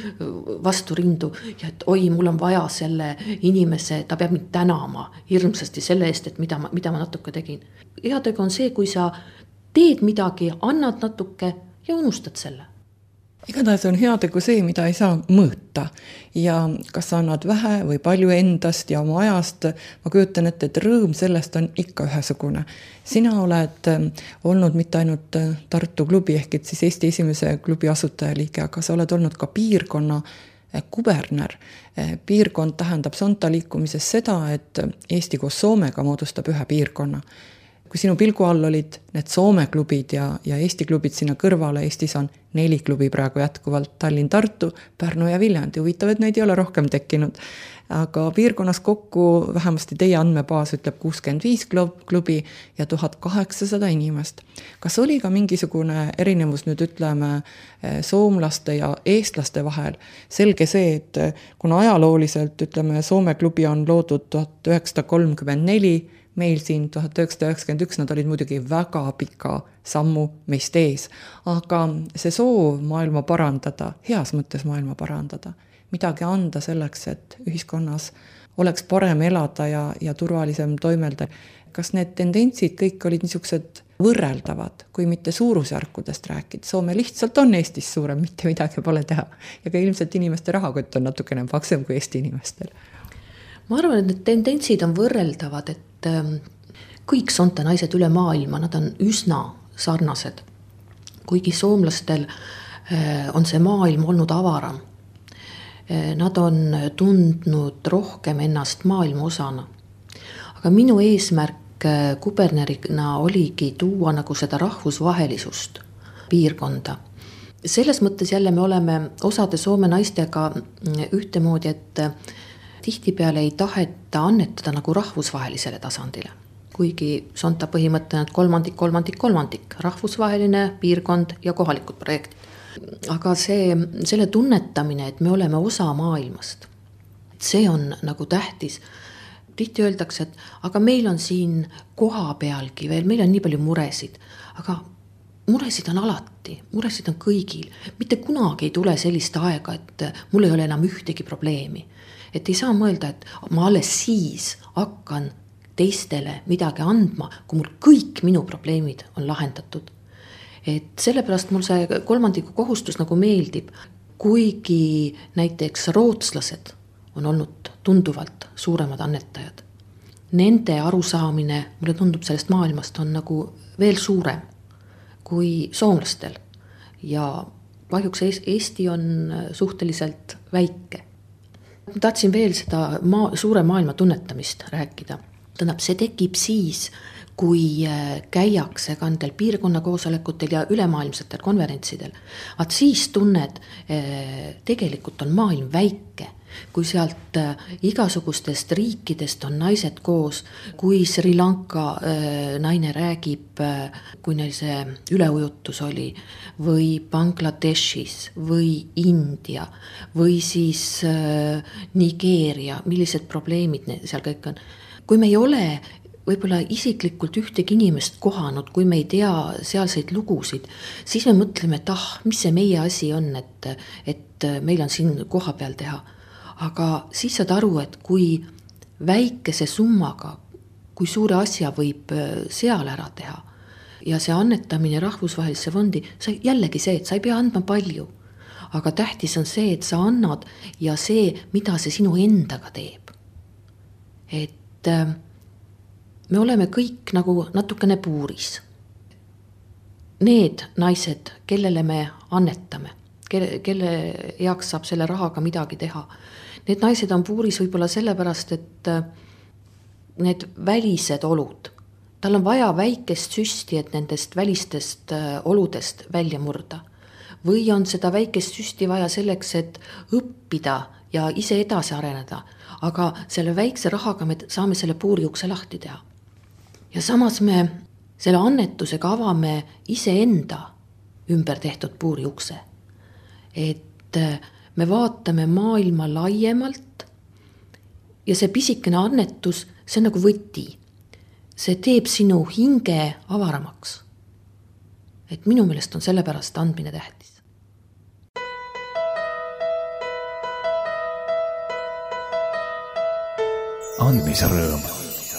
vastu rindu ja et oi, mul on vaja selle inimese, ta peab mind tänama hirmsasti selle eest, et mida ma, mida ma natuke tegin. Heategu on see, kui sa teed midagi, annad natuke ja unustad selle. Igatahes on heategu see, mida ei saa mõõta ja kas sa annad vähe või palju endast ja oma ajast, ma kujutan ette, et rõõm sellest on ikka ühesugune. Sina oled olnud mitte ainult Tartu klubi ehk et siis Eesti esimese klubi asutajaliige, aga sa oled olnud ka piirkonna kuberner. Piirkond tähendab Sonta liikumises seda, et Eesti koos Soomega moodustab ühe piirkonna. Kui sinu pilgu all olid need Soome klubid ja, ja Eesti klubid sinna kõrvale, Eestis on neli klubi praegu jätkuvalt, Tallinn, Tartu, Pärnu ja Viljandi. Huvitav, et neid ei ole rohkem tekkinud. Aga piirkonnas kokku vähemasti teie andmebaas ütleb kuuskümmend viis klubi ja tuhat kaheksasada inimest. Kas oli ka mingisugune erinevus nüüd ütleme soomlaste ja eestlaste vahel? Selge see, et kuna ajalooliselt ütleme Soome klubi on loodud tuhat üheksasada kolmkümmend neli, meil siin tuhat üheksasada üheksakümmend üks nad olid muidugi väga pika sammu meist ees, aga see soov maailma parandada, heas mõttes maailma parandada, midagi anda selleks, et ühiskonnas oleks parem elada ja, ja turvalisem toimelda. Kas need tendentsid kõik olid niisugused võrreldavad, kui mitte suurusjärkudest rääkida? Soome lihtsalt on Eestis suurem, mitte midagi pole teha. Ja ka ilmselt inimeste rahakott on natukene paksem kui Eesti inimestel. Ma arvan, et need tendentsid on võrreldavad, et kõik Sonta naised üle maailma, nad on üsna sarnased. Kuigi soomlastel on see maailm olnud avaram. Nad on tundnud rohkem ennast maailma osana. Aga minu eesmärk kubernerina oligi tuua nagu seda rahvusvahelisust piirkonda. Selles mõttes jälle me oleme osade Soome naistega ühtemoodi, et tihtipeale ei taheta annetada nagu rahvusvahelisele tasandile. Kuigi Sonta põhimõte on kolmandik, kolmandik, kolmandik, rahvusvaheline piirkond ja kohalikud projektid. Aga see, selle tunnetamine, et me oleme osa maailmast, see on nagu tähtis. Tihti öeldakse, et aga meil on siin koha pealgi veel, meil on nii palju muresid, aga muresid on alati, muresid on kõigil. Mitte kunagi ei tule sellist aega, et mul ei ole enam ühtegi probleemi. Et ei saa mõelda, et ma alles siis hakkan teistele midagi andma, kui mul kõik minu probleemid on lahendatud. Et sellepärast mul see kolmandiku kohustus nagu meeldib, kuigi näiteks rootslased on olnud tunduvalt suuremad annetajad. Nende arusaamine, mulle tundub sellest maailmast, on nagu veel suurem kui soomlastel. Ja kahjuks Eesti on suhteliselt väike. Ma tahtsin veel seda maa, suure maailma tunnetamist rääkida. Tähendab, see tekib siis, kui käiakse ka nendel piirkonna koosolekutel ja ülemaailmsetel konverentsidel, vaat siis tunned, tegelikult on maailm väike, kui sealt igasugustest riikidest on naised koos, kui Sri Lanka naine räägib, kui neil see üleujutus oli, või Bangladeshis, või India, või siis Nigeeria, millised probleemid seal kõik on. Kui me ei ole võib-olla isiklikult ühtegi inimest kohanud, kui me ei tea sealseid lugusid, siis me mõtleme, et ah, mis see meie asi on, et, et meil on siin koha peal teha. Aga siis saad aru, et kui väikese summaga, kui suure asja võib seal ära teha ja see annetamine rahvusvahelisse fondi, sa jällegi see, et sa ei pea andma palju. Aga tähtis on see, et sa annad ja see, mida see sinu endaga teeb. Et me oleme kõik nagu natukene puuris. Need naised, kellele me annetame, kelle, kelle heaks saab selle rahaga midagi teha, need naised on puuris võib-olla sellepärast, et need välised olud, tal on vaja väikest süsti, et nendest välistest oludest välja murda. Või on seda väikest süsti vaja selleks, et õppida ja ise edasi areneda, aga selle väikse rahaga me saame selle puuriukse lahti teha. Ja samas me selle annetusega avame iseenda ümber tehtud puuriukse. Et me vaatame maailma laiemalt ja see pisikene annetus, see on nagu võti. See teeb sinu hinge avaramaks. Et minu meelest on sellepärast andmine tähtis. Andmisrõõm.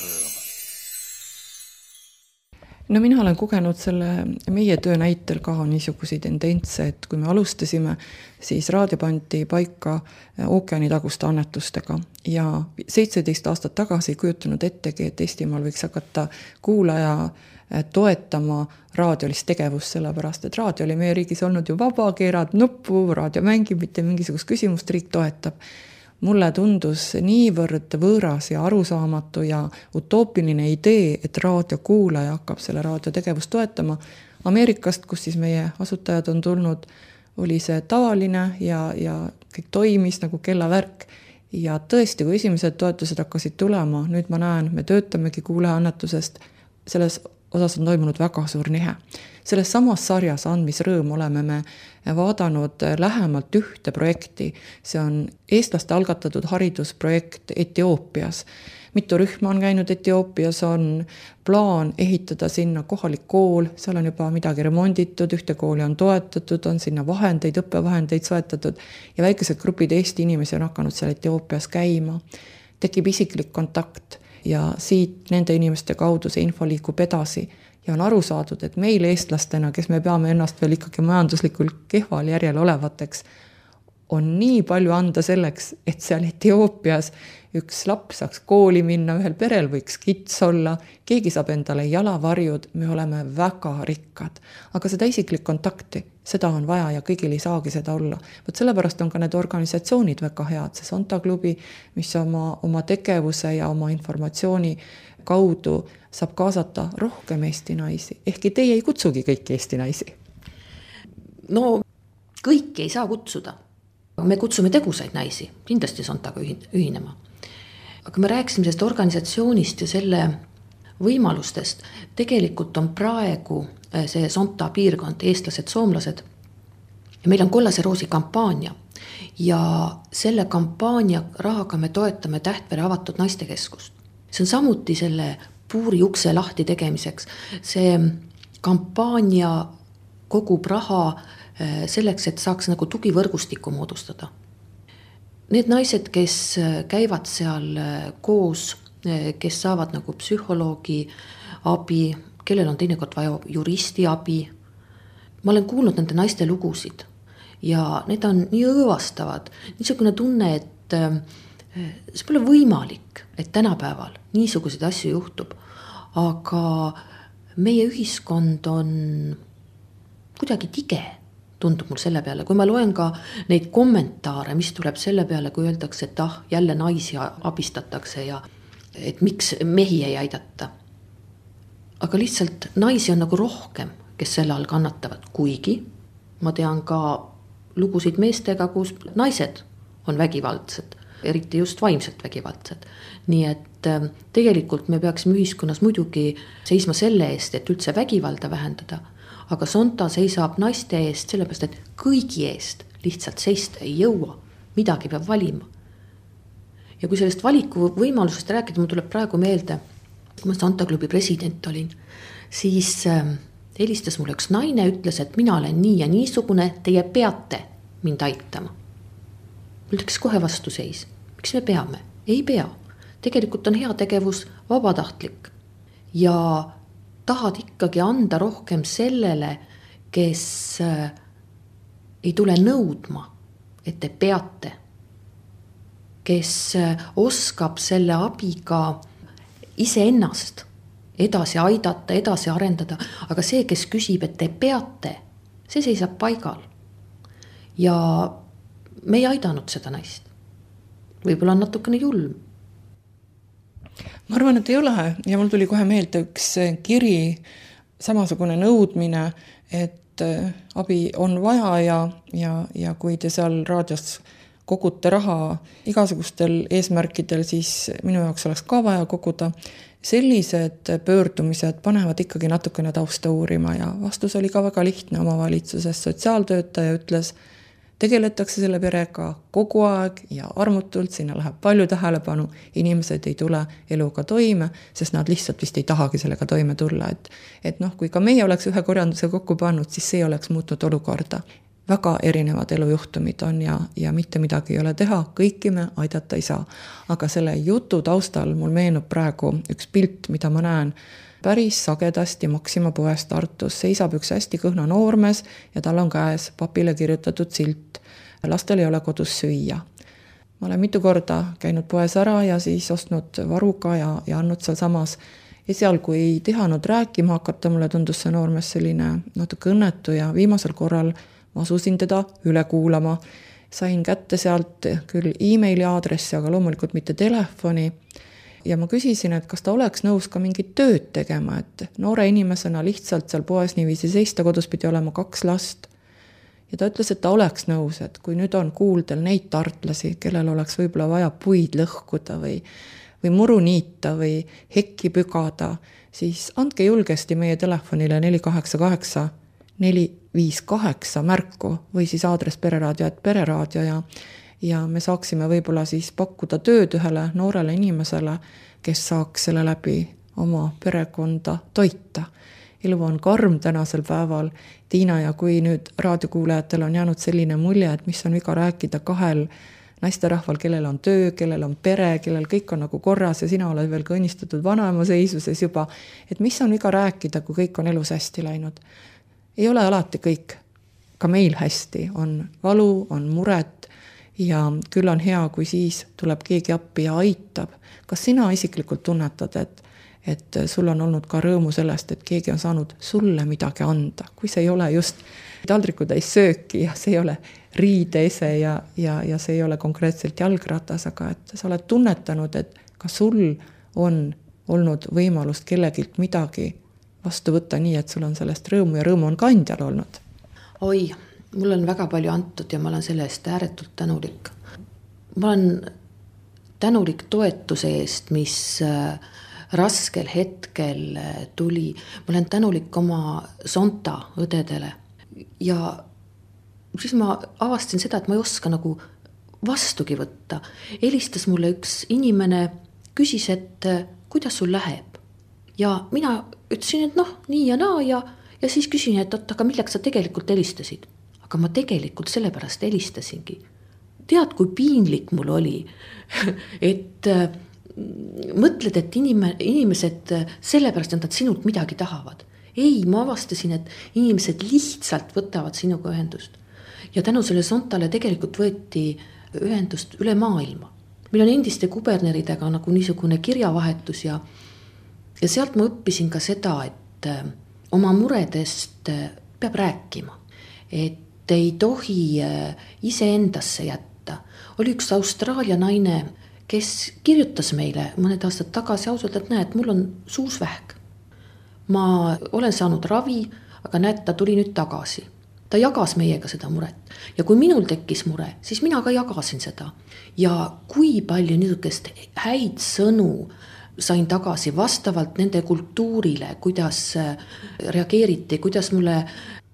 No mina olen kogenud selle meie töö näitel ka niisugusi tendentse, et kui me alustasime, siis raadio pandi paika ookeanitaguste annetustega ja seitseteist aastat tagasi ei kujutanud ettegi, et Eestimaal võiks hakata kuulaja toetama raadiolist tegevust, sellepärast, et raadio oli meie riigis olnud ju vaba, keerad nuppu, raadio mängib, mitte mingisugust küsimust riik toetab. Mulle tundus niivõrd võõras ja arusaamatu ja utoopiline idee, et raadiokuulaja hakkab selle raadiotegevust toetama. Ameerikast, kus siis meie asutajad on tulnud, oli see tavaline ja, ja kõik toimis nagu kellavärk. Ja tõesti, kui esimesed toetused hakkasid tulema, nüüd ma näen, me töötamegi kuulajaannetusest, selles osas on toimunud väga suur nihe. Selles samas sarjas Andmisrõõm oleme me vaadanud lähemalt ühte projekti. See on eestlaste algatatud haridusprojekt Etioopias. Mitu rühma on käinud Etioopias, on plaan ehitada sinna kohalik kool, seal on juba midagi remonditud, ühte kooli on toetatud, on sinna vahendeid, õppevahendeid soetatud ja väikesed grupid Eesti inimesi on hakanud seal Etioopias käima. Tekib isiklik kontakt ja siit nende inimeste kaudu see info liikub edasi. Ja on aru saadud, et meil eestlastena, kes me peame ennast veel ikkagi majanduslikult kehval järjel olevateks, on nii palju anda selleks, et seal Etioopias üks laps saaks kooli minna, ühel perel võiks kits olla, keegi saab endale jalavarjud, me oleme väga rikkad. Aga seda isiklik kontakti, seda on vaja ja kõigil ei saagi seda olla. Võt sellepärast on ka need organisatsioonid väga head, see Sonta klubi, mis oma, oma tegevuse ja oma informatsiooni kaudu saab kaasata rohkem Eesti naisi. Ehkki teie ei kutsugi kõiki Eesti naisi. No kõiki ei saa kutsuda. Me kutsume tegusaid naisi, kindlasti Sontaga ühinema. Aga me rääkisime sellest organisatsioonist ja selle võimalustest. Tegelikult on praegu see Sonta piirkond, eestlased, soomlased. Ja meil on Kollase Roosi kampaania. Ja selle kampaania rahaga me toetame Tähtvere avatud naistekeskust. See on samuti selle puuri ukse lahti tegemiseks. See kampaania kogub raha selleks, et saaks nagu tugivõrgustikku moodustada. Need naised, kes käivad seal koos, kes saavad nagu psühholoogi abi, kellel on teinekord vaja juristi abi. Ma olen kuulnud nende naiste lugusid ja need on nii õõvastavad, niisugune tunne, et see pole võimalik, et tänapäeval niisuguseid asju juhtub, aga meie ühiskond on kuidagi tige, tundub mul selle peale. Kui ma loen ka neid kommentaare, mis tuleb selle peale, kui öeldakse, et ah, jälle naisi abistatakse ja et miks mehi ei aidata. aga lihtsalt naisi on nagu rohkem, kes selle all kannatavad, kuigi ma tean ka lugusid meestega, kus naised on vägivaldsed, eriti just vaimselt vägivaldsed. Nii et tegelikult me peaksime ühiskonnas muidugi seisma selle eest, et üldse vägivalda vähendada, aga Sonta seisab naiste eest sellepärast, et kõigi eest lihtsalt seista ei jõua, midagi peab valima. Ja kui sellest valiku võimalusest rääkida, mul tuleb praegu meelde, kui ma Sonta klubi president olin, siis helistas mulle üks naine, ütles, et mina olen nii ja niisugune, teie peate mind aitama. Mul tekkis kohe vastuseis. Miks me peame? Ei pea. Tegelikult on hea tegevus vabatahtlik. Ja tahad ikkagi anda rohkem sellele, kes ei tule nõudma, et te peate. Kes oskab selle abiga ise ennast edasi aidata, edasi arendada, aga see, kes küsib, et te peate, see seisab paigal. Ja me ei aidanud seda naist. Võib-olla on natukene julm. Ma arvan, et ei ole ja mul tuli kohe meelde üks kiri, samasugune nõudmine, et abi on vaja ja, ja, ja kui te seal raadios kogute raha igasugustel eesmärkidel, siis minu jaoks oleks ka vaja koguda. Sellised pöördumised panevad ikkagi natukene tausta uurima ja vastus oli ka väga lihtne. Omavalitsuses sotsiaaltöötaja ütles, tegeletakse selle perega kogu aeg ja armutult, sinna läheb palju tähelepanu, inimesed ei tule eluga toime, sest nad lihtsalt vist ei tahagi sellega toime tulla. Et, et noh, kui ka meie oleks ühe korjanduse kokku pannud, siis see oleks muutnud olukorda. Väga erinevad elujuhtumid on ja, ja mitte midagi ei ole teha, kõiki me aidata ei saa. Aga selle jutu taustal mul meenub praegu üks pilt, mida ma näen päris sagedasti Maxima poes Tartus. Seisab üks hästi kõhna noormees ja tal on käes papile kirjutatud silt. Lastel ei ole kodus süüa. Ma olen mitu korda käinud poes ära ja siis ostnud varuga ja, ja andnud seal samas. Esialgu ei tihanud rääkima hakata, mulle tundus see noormees selline natuke õnnetu ja viimasel korral ma asusin teda üle kuulama. Sain kätte sealt küll e-maili aadressi, aga loomulikult mitte telefoni. Ja ma küsisin, et kas ta oleks nõus ka mingit tööd tegema, et noore inimesena lihtsalt seal poes niiviisi seista, kodus pidi olema kaks last. Ja ta ütles, et ta oleks nõus, et kui nüüd on kuuldel neid tartlasi, kellel oleks võib-olla vaja puid lõhkuda või, või muru niita või hekki pügada, siis andke julgesti meie telefonile neli kaheksa kaheksa neli viis kaheksa märku või siis aadress pereraadio, et pereraadio ja, ja me saaksime võib-olla siis pakkuda tööd ühele noorele inimesele, kes saaks selle läbi oma perekonda toita. Elu on karm tänasel päeval. Tiina, ja kui nüüd raadiokuulajatel on jäänud selline mulje, et mis on viga rääkida kahel naisterahval, kellel on töö, kellel on pere, kellel kõik on nagu korras ja sina oled veel ka õnnistatud vanaema seisuses juba, et mis on viga rääkida, kui kõik on elus hästi läinud. Ei ole alati kõik, ka meil hästi, on valu, on muret ja küll on hea, kui siis tuleb keegi appi ja aitab. Kas sina isiklikult tunnetad, et, et sul on olnud ka rõõmu sellest, et keegi on saanud sulle midagi anda, kui see ei ole just taldriku täis sööki ja see ei ole riideese ja, ja, ja see ei ole konkreetselt jalgratas, aga et sa oled tunnetanud, et ka sul on olnud võimalust kellegilt midagi vastu võtta nii, et sul on sellest rõõmu ja rõõmu on ka andjal olnud? Oi, mul on väga palju antud ja ma olen selle eest ääretult tänulik. Ma olen tänulik toetuse eest, mis raskel hetkel tuli. Ma olen tänulik oma Sonta õdedele. Ja siis ma avastasin seda, et ma ei oska nagu vastugi võtta. Helistas mulle üks inimene, küsis, et kuidas sul läheb? Ja mina ütlesin, et noh, nii ja naa ja, ja siis küsin, et oot, aga milleks sa tegelikult helistasid? Aga ma tegelikult sellepärast helistasingi. Tead, kui piinlik mul oli, et äh, mõtled, et inime, inimesed sellepärast, et nad sinult midagi tahavad. Ei, ma avastasin, et inimesed lihtsalt võtavad sinuga ühendust. Ja tänu selle Sontale tegelikult võeti ühendust üle maailma. Meil on endiste kuberneridega nagu niisugune kirjavahetus ja Ja sealt ma õppisin ka seda, et oma muredest peab rääkima, et ei tohi iseendasse jätta. Oli üks Austraalia naine, kes kirjutas meile mõned aastad tagasi ausalt, et näed, mul on suusvähk. ma olen saanud ravi, aga näed, ta tuli nüüd tagasi. Ta jagas meiega seda muret ja kui minul tekkis mure, siis mina ka jagasin seda. Ja kui palju niisugust häid sõnu sain tagasi vastavalt nende kultuurile, kuidas reageeriti, kuidas mulle,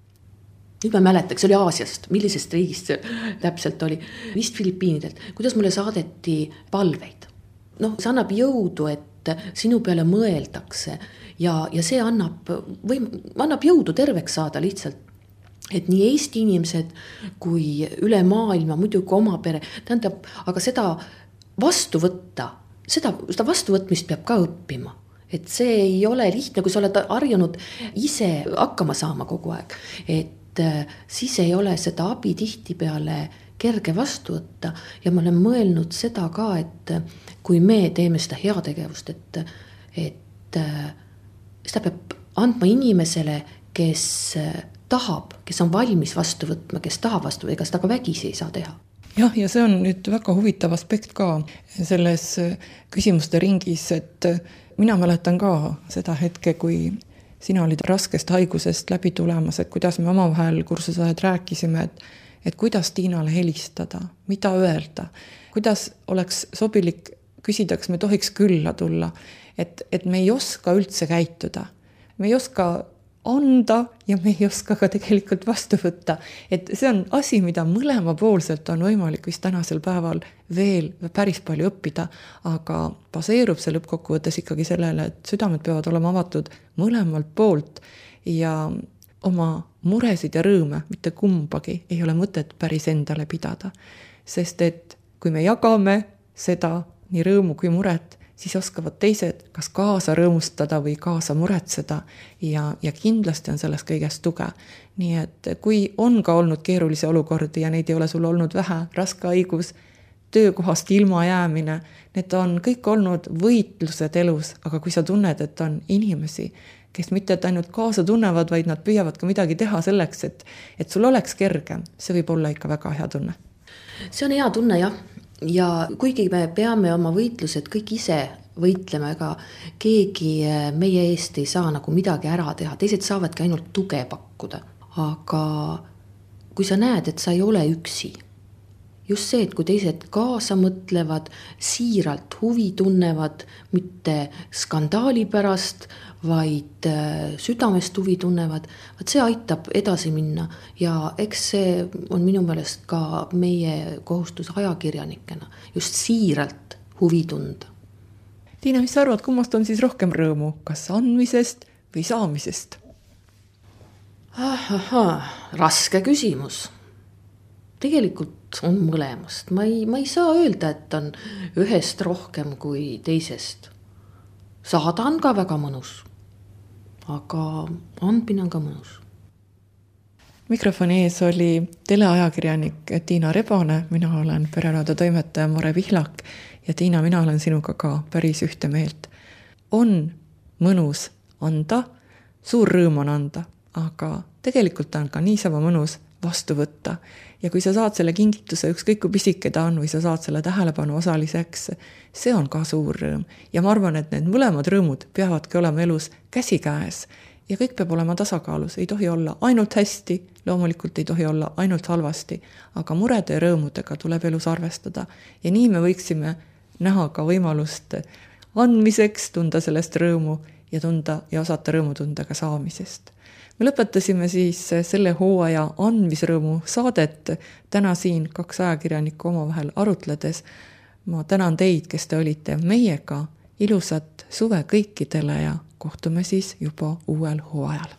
nüüd ma mäletaks, see oli Aasiast, millisest riigist see täpselt oli, vist Filipiinidelt, kuidas mulle saadeti palveid. Noh, see annab jõudu, et sinu peale mõeldakse ja, ja see annab, või, annab jõudu terveks saada lihtsalt. Et nii Eesti inimesed kui üle maailma, muidugi oma pere, tähendab, aga seda vastu võtta, seda, seda vastuvõtmist peab ka õppima. Et see ei ole lihtne, kui sa oled harjunud ise hakkama saama kogu aeg. Et siis ei ole seda abi tihti peale kerge vastu võtta ja ma olen mõelnud seda ka, et kui me teeme seda heategevust, et, et seda peab andma inimesele, kes tahab, kes on valmis vastu võtma, kes tahab vastu võtma, ega seda ka vägisi ei saa teha. Jah, ja see on nüüd väga huvitav aspekt ka selles küsimuste ringis, et mina mäletan ka seda hetke, kui sina olid raskest haigusest läbi tulemas, et kuidas me omavahel kursusajad rääkisime, et, et kuidas Tiinale helistada, mida öelda, kuidas oleks sobilik küsida, kas me tohiks külla tulla, et, et me ei oska üldse käituda, me ei oska anda ja me ei oska ka tegelikult vastu võtta. Et see on asi, mida mõlema poolselt on võimalik vist tänasel päeval veel päris palju õppida, aga baseerub see lõppkokkuvõttes ikkagi sellele, et südamed peavad olema avatud mõlemalt poolt ja oma muresid ja rõõme, mitte kumbagi, ei ole mõtet päris endale pidada. Sest et kui me jagame seda nii rõõmu kui muret, siis oskavad teised kas kaasa rõõmustada või kaasa muretseda ja, ja kindlasti on sellest kõigest tuge. Nii et kui on ka olnud keerulisi olukordi ja neid ei ole sul olnud vähe, raske haigus, töökohast ilma jäämine, need on kõik olnud võitlused elus, aga kui sa tunned, et on inimesi, kes mitte et ainult kaasa tunnevad, vaid nad püüavad ka midagi teha selleks, et, et sul oleks kergem, see võib olla ikka väga hea tunne. See on hea tunne, jah. Ja kuigi me peame oma võitlused kõik ise võitlema, ega keegi meie eest ei saa nagu midagi ära teha, teised saavadki ainult tuge pakkuda. Aga kui sa näed, et sa ei ole üksi, just see, et kui teised kaasa mõtlevad, siiralt huvi tunnevad, mitte skandaali pärast, vaid südamest huvi tunnevad, vaat see aitab edasi minna ja eks see on minu meelest ka meie kohustus ajakirjanikena, just siiralt huvi tunda. Tiina, mis sa arvad, kummast on siis rohkem rõõmu, kas andmisest või saamisest? Aha, raske küsimus. Tegelikult on mõlemast. Ma ei, ma ei saa öelda, et on ühest rohkem kui teisest. Saada on ka väga mõnus, aga andmine on ka mõnus. Mikrofoni ees oli teleajakirjanik Tiina Rebane, mina olen Pereradio toimetaja Mare Vihlak ja Tiina, mina olen sinuga ka päris ühte meelt. On mõnus anda, suur rõõm on anda, aga tegelikult on ka niisama mõnus vastu võtta. Ja kui sa saad selle kingituse, ükskõik kui pisike ta on, või sa saad selle tähelepanu osaliseks, see on ka suur rõõm. Ja ma arvan, et need mõlemad rõõmud peavadki olema elus käsikäes. Ja kõik peab olema tasakaalus, ei tohi olla ainult hästi, loomulikult ei tohi olla ainult halvasti, aga murede ja rõõmudega tuleb elus arvestada. Ja nii me võiksime näha ka võimalust andmiseks, tunda sellest rõõmu ja tunda ja osata rõõmu tunda ka saamisest. Me lõpetasime siis selle hooaja andmisrõõmu saadet täna siin kaks ajakirjanikku omavahel arutledes. Ma tänan teid, kes te olite meiega. Ilusat suve kõikidele ja kohtume siis juba uuel hooajal.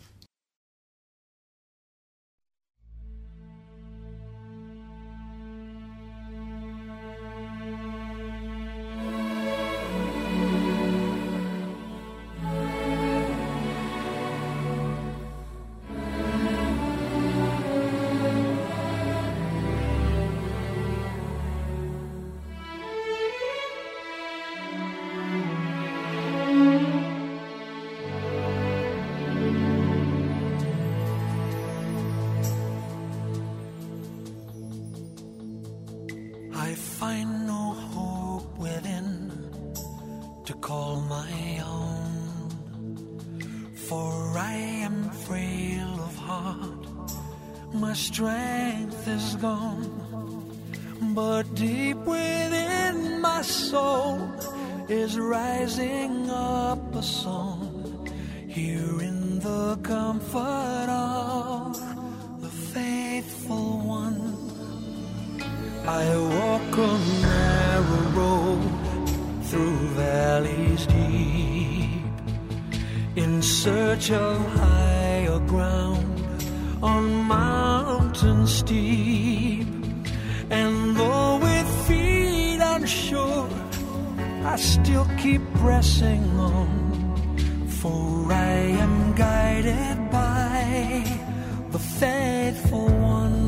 for I am frail of heart, my strength is gone, but deep within my soul is rising up a song, here in the comfort of the faithful one. I walk a narrow road through valleys deep, in search of higher ground on mountains steep. And though with feet unsure, I still keep pressing on, for I am guided by the faithful one.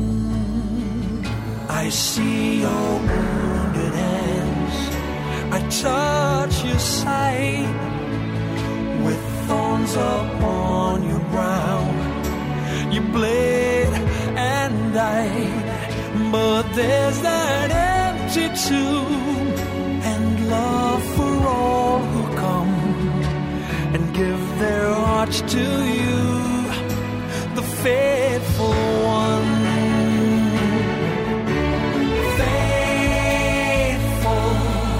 I see your wounded hands, I touch your side, with thorns upon your brow, you bled and died. But there's that empty tomb, and love for all who come and give their hearts to you, the faithful one. Faithful,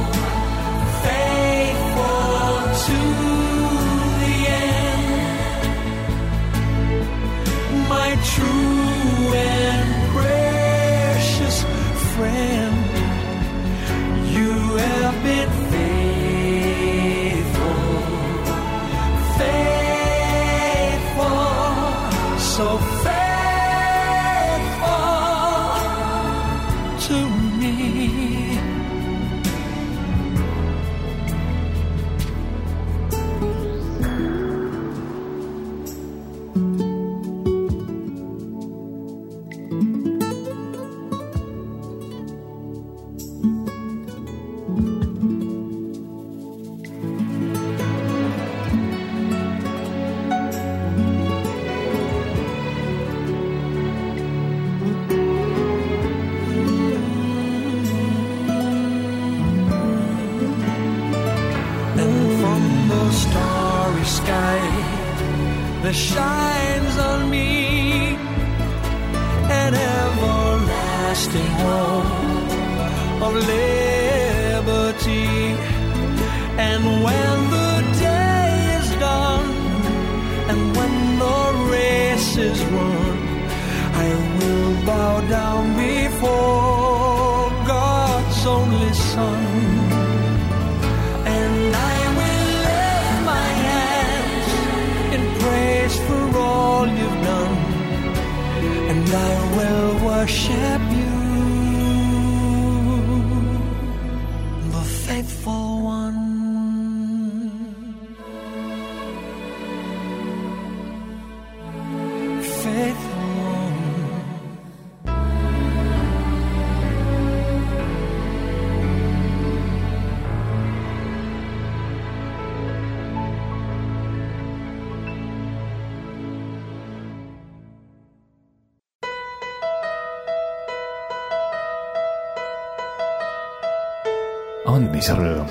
faithful to the end, my true and precious friend. You have been faithful, faithful, so faithful to me. There shines on me an everlasting hope of liberty. And when the day is done and when the race is run, I will bow down before God's only Son, and I will lift my hands in praise for all you've done, and I will worship you, the faithful one. Faithful one. andmisrõõm.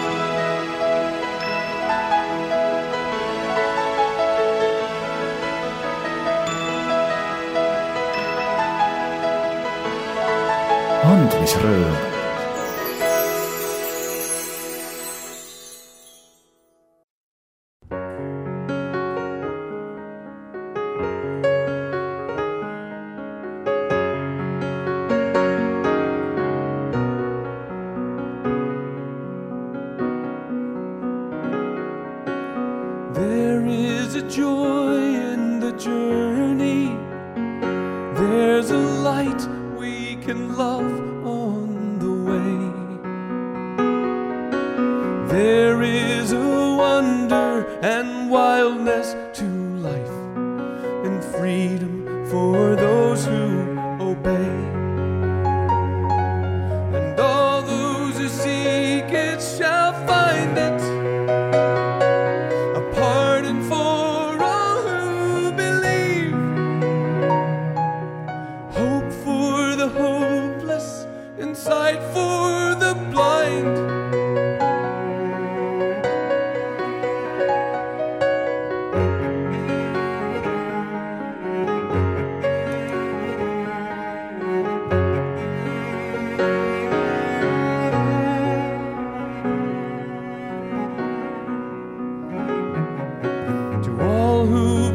andmisrõõm. There is a joy in the journey. There's a light we can love on the way. There is a wonder and wildness to life and freedom for those who obey. And all those who seek it shall find it. Sight for the blind.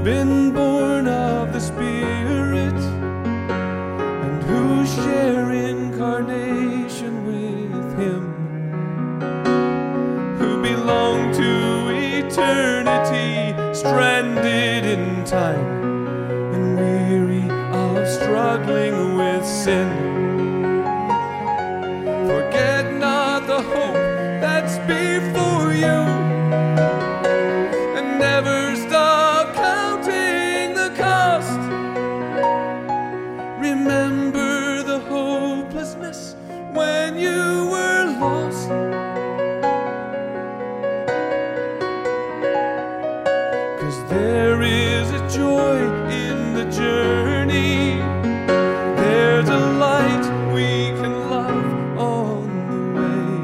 been born of the Spirit and who share incarnation with Him, who belong to eternity, stranded in time and weary of struggling with sin. Forget not the hope that's before you, and never stop counting the cost. Remember the hopelessness when you were lost. There is a joy in the journey. There's a light we can love on the way.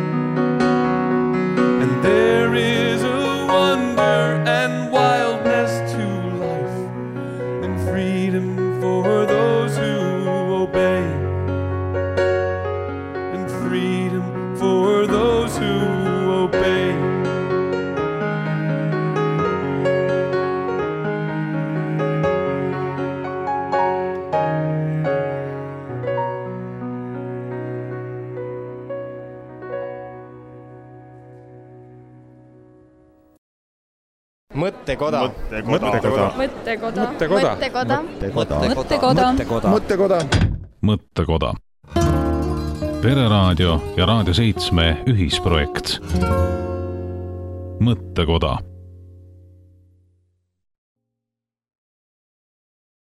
And there is a wonder and wildness to life, and freedom for those who obey. And freedom for those who obey. Mõttekoda. Mõttekoda. Mõttekoda. Mõttekoda. Mõttekoda. Mõttekoda. Mõttekoda. Pereraadio ja Raadio seitsme ühisprojekt. Mõttekoda.